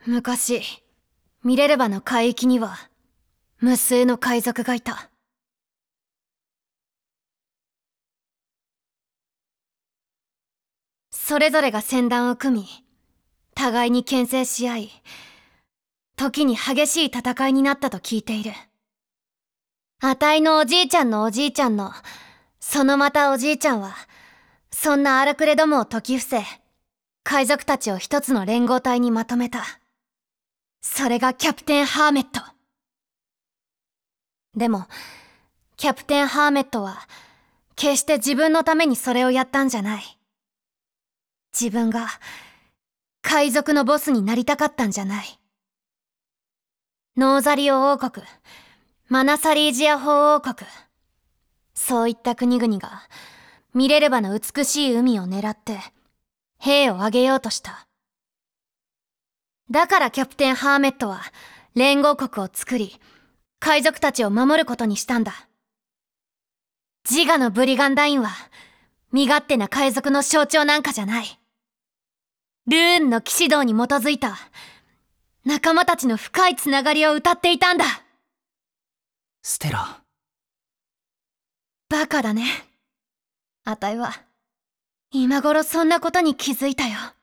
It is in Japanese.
昔、ミレルバの海域には無数の海賊がいた。それぞれが船団を組み、互いに牽制し合い、時に激しい戦いになったと聞いている。あたいのおじいちゃんのおじいちゃんの、そのまたおじいちゃんは、そんな荒くれどもを説き伏せ、海賊たちを一つの連合体にまとめた。それがキャプテンハーメット。でも、キャプテンハーメットは、決して自分のためにそれをやったんじゃない。自分が、海賊のボスになりたかったんじゃない。ノーザリオ王国、マナサリージア法王国、そういった国々が、ミレルバの美しい海を狙って、兵を挙げようとした。だからキャプテンハーメットは、連合国を作り、海賊たちを守ることにしたんだ。自我のブリガンダインは、身勝手な海賊の象徴なんかじゃない。ルーンの騎士道に基づいた、仲間たちの深いつながりを歌っていたんだ。 ステラ。 バカだね。あたいは、今頃そんなことに気づいたよ。